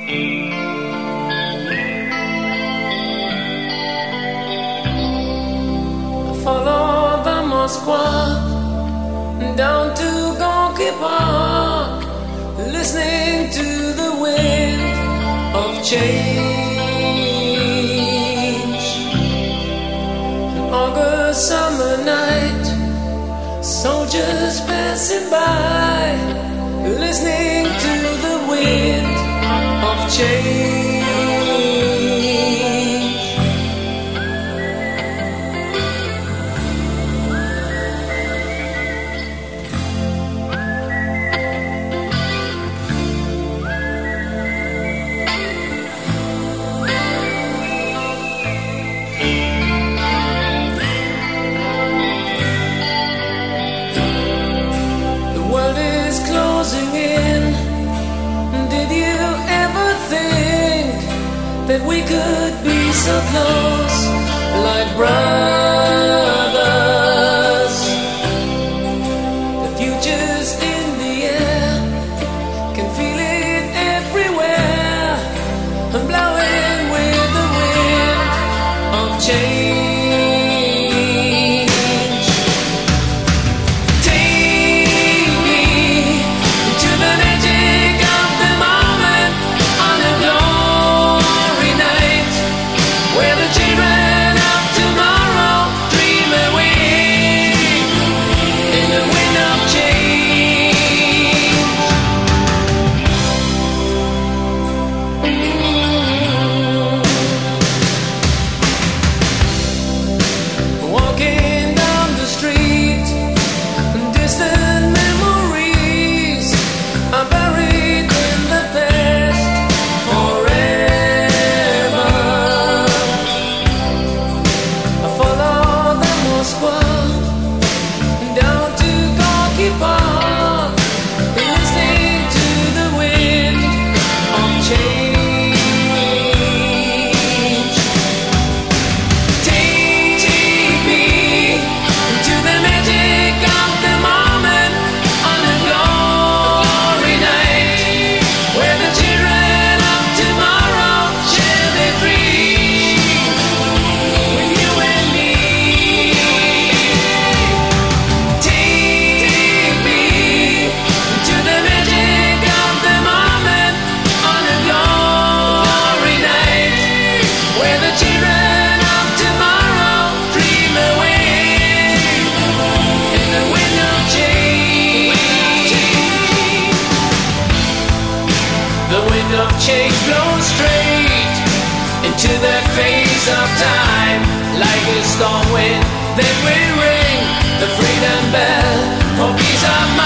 Follow the Moskva down to Gorky Park, listening to the wind of change. An August summer night, soldiers passing by, listening to the wind of change. That we could be so close, like brothers. The future's in the air, can feel it everywhere. I'm blowing with the wind of change. Take me to the magic of the moment on a glory night, where the children of tomorrow dream away in the wind of change. Walking down the street, distant memories are buried in the past forever. I follow the Moskva down to Gorky Park, listening to the wind of change. Take me to the magic of the moment on a glory night, where the children of tomorrow share their dreams with you and me. Take me to the magic of the moment on a glory night, where the children of tomorrow dream away in the wind of change. The wind of change blows straight into that phase of time, like a storm wind that will ring the freedom bell for peace of mind.